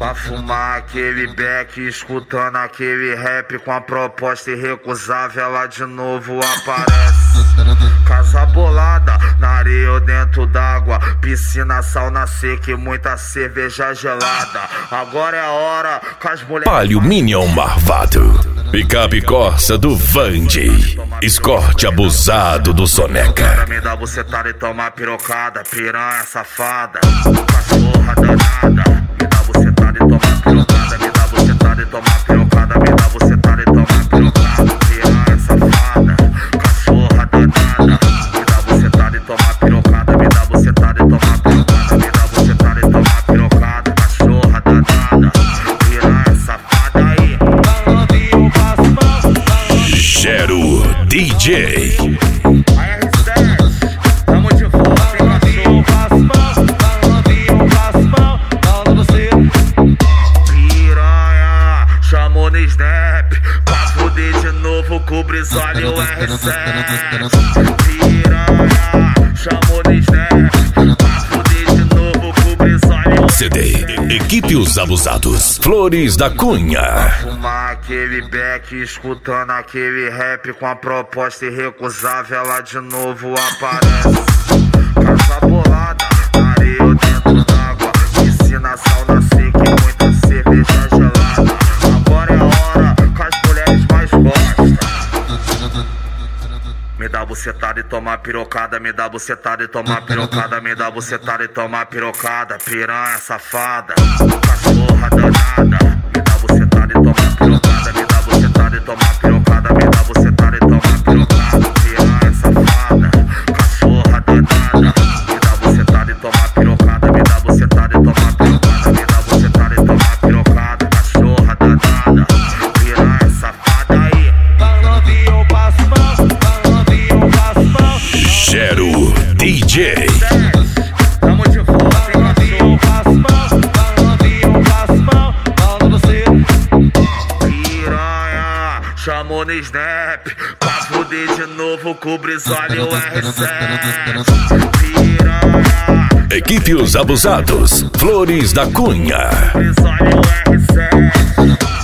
Pra fumar aquele beck, escutando aquele rap com a proposta irrecusável, ela de novo aparece. Casa bolada, na areia ou dentro d'água, piscina, sauna seca e muita cerveja gelada. Agora é a hora que as mulheres... Palio Minion Marvado, picape Corsa do Vande, escorte abusado do Soneca. Me dá bucetada e toma pirocada, piranha safada, cachorra danada. Me dá bucetada e toma pirocada, me dá bucetada e toma pirocada, me dá bucetada e toma pirocada, piranha safada, cachorra danada. Me dá bucetada e toma pirocada, me dá bucetada e toma pirocada, me dá bucetada e toma pirocada, cachorra danada, piranha safada aí. Gero DJ. Tamo de volta, hein, piranha, chamou no Snap, pra fuder de novo com o Brizola e o R7. Piranha, chamou no Snap, pra fuder de novo com o Brizola e o R7. CD, Equipe Os Abusados, Flores da Cunha. Fumar aquele beck, escutando aquele rap com a proposta irrecusável, ela de novo aparece. Casa bolada, na areia ou dentro d'água, piscina, sauna seca e muita cerveja gelada. Agora é a hora que as mulheres mais gostam. Me dá bucetada e toma pirocada, me dá bucetada e toma pirocada, me dá bucetada e toma pirocada, piranha safada, cachorra danada. Me dá bucetada e toma pirocada, me dá bucetada e toma pirocada, me dá bucetada e toma pirocada, piranha safada, cachorra danada. Me dá bucetada e toma pirocada, me dá bucetada e toma pirocada, me dá bucetada e toma pirocada, cachorra danada, piranha safada aí. Gero DJ. Tamo de volta, hein, piranha, chamou no Snap, pra fuder de novo com o Brizola e o R7. Piranha, Equipe Os Abusados, Flores da Cunha. Brizola e o R7.